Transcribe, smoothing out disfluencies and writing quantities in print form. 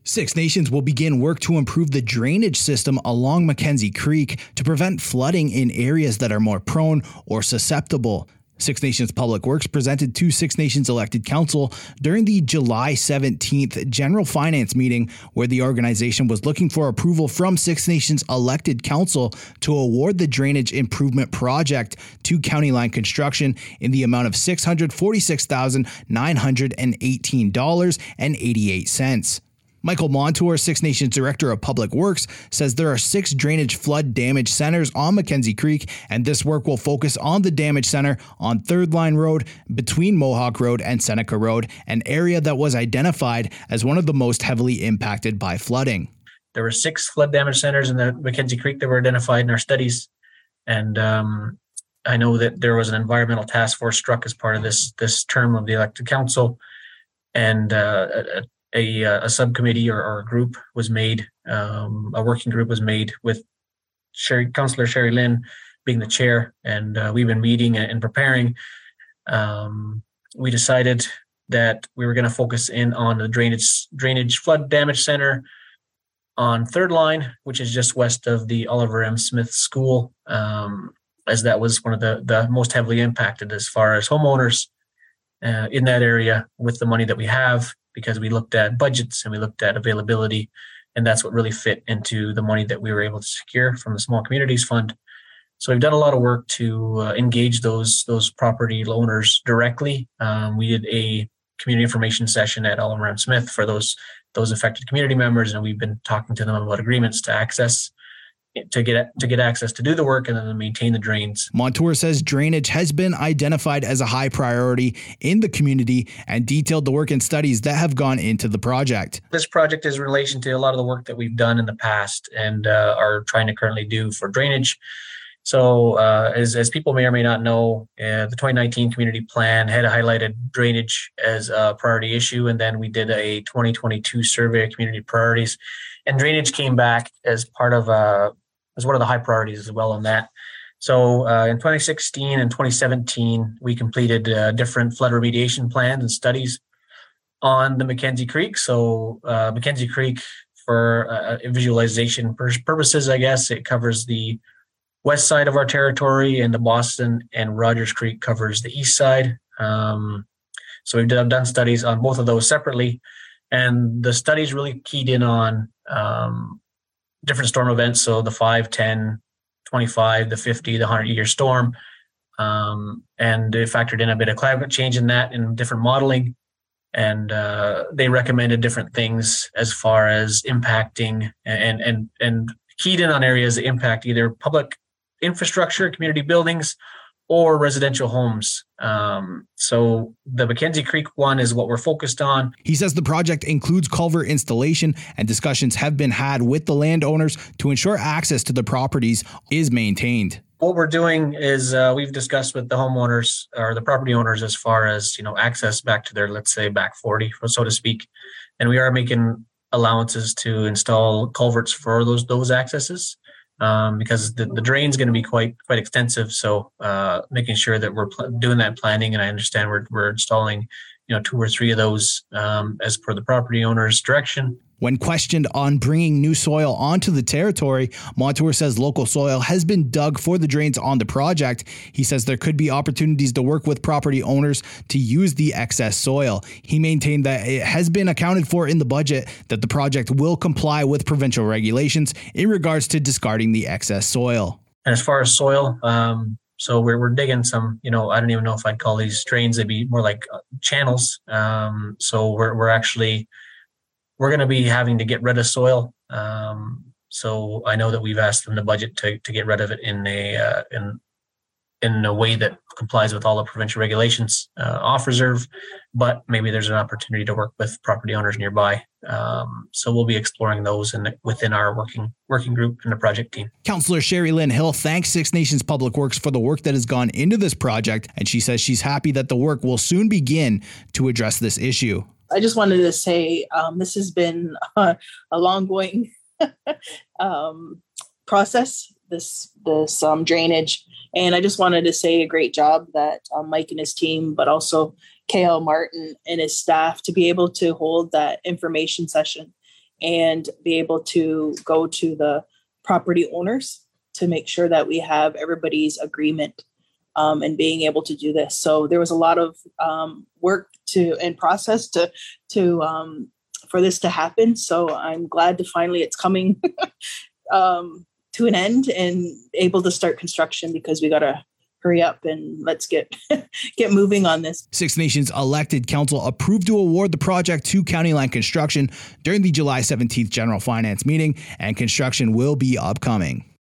Six Nations will begin work to improve the drainage system along Mackenzie Creek to prevent flooding in areas that are more prone or susceptible. Six Nations Public Works presented to Six Nations elected council during the July 17th General Finance meeting, where the organization was looking for approval from Six Nations elected council to award the drainage improvement project to County Line Construction in the amount of $646,918.88. Michael Montour, Six Nations Director of Public Works, says there are 6 drainage flood damage centers on Mackenzie Creek, and this work will focus on the damage center on Third Line Road between Mohawk Road and Seneca Road, an area that was identified as one of the most heavily impacted by flooding. There were 6 flood damage centers in the Mackenzie Creek that were identified in our studies, and I know that there was an environmental task force struck as part of this term of the elected council, and a subcommittee or a group was made, a working group was made with Councillor Sherry Lynn being the chair, and we've been meeting and preparing. We decided that we were going to focus in on the drainage flood damage center on Third Line, which is just west of the Oliver M. Smith School, as that was one of the most heavily impacted as far as homeowners in that area with the money that we have, because we looked at budgets and we looked at availability, and that's what really fit into the money that we were able to secure from the Small Communities Fund. So we've done a lot of work to engage those property owners directly. We did a community information session at Oliver M. Smith for those affected community members, and we've been talking to them about agreements to access to get access to do the work and then to maintain the drains. Montour says drainage has been identified as a high priority in the community and detailed the work and studies that have gone into the project. This project is in relation to a lot of the work that we've done in the past and are trying to currently do for drainage. So as people may or may not know, the 2019 community plan had highlighted drainage as a priority issue, and then we did a 2022 survey of community priorities, and drainage came back as part of as one of the high priorities as well on that. So in 2016 and 2017, we completed different flood remediation plans and studies on the Mackenzie Creek. So Mackenzie Creek, for visualization purposes, I guess, it covers the west side of our territory, and the Boston and Rogers Creek covers the east side. So we've done studies on both of those separately, and the studies really keyed in on different storm events. So the 5, 10, 25, the 50, the 100-year storm. And they factored in a bit of climate change in that and different modeling. And they recommended different things as far as impacting and keyed in on areas that impact either public infrastructure, community buildings, or residential homes. So the Mackenzie Creek one is what we're focused on. He says the project includes culvert installation, and discussions have been had with the landowners to ensure access to the properties is maintained. What we're doing is we've discussed with the homeowners or the property owners as far as, access back to their, let's say, back 40, so to speak. And we are making allowances to install culverts for those accesses. Because the drain is going to be quite extensive. So making sure that we're doing that planning, and I understand we're installing 2 or 3 of those as per the property owner's direction. When questioned on bringing new soil onto the territory, Montour says local soil has been dug for the drains on the project. He says there could be opportunities to work with property owners to use the excess soil. He maintained that it has been accounted for in the budget, that the project will comply with provincial regulations in regards to discarding the excess soil. And as far as soil, so we're digging some, I don't even know if I'd call these drains, they'd be more like channels. So we're going to be having to get rid of soil. So I know that we've asked them to budget to get rid of it in a way that complies with all the provincial regulations off reserve, but maybe there's an opportunity to work with property owners nearby. So we'll be exploring those within our working group and the project team. Councillor Sherry Lynn Hill thanks Six Nations Public Works for the work that has gone into this project, and she says she's happy that the work will soon begin to address this issue. I just wanted to say this has been a long-going process, this drainage. And I just wanted to say a great job that Mike and his team, but also KL Martin and his staff, to be able to hold that information session and be able to go to the property owners to make sure that we have everybody's agreement and being able to do this. So there was a lot of work and process to for this to happen. So I'm glad to finally it's coming to an end and able to start construction, because we got to hurry up and let's get moving on this. Six Nations elected council approved to award the project to County Line Construction during the July 17th General Finance meeting, and construction will be upcoming.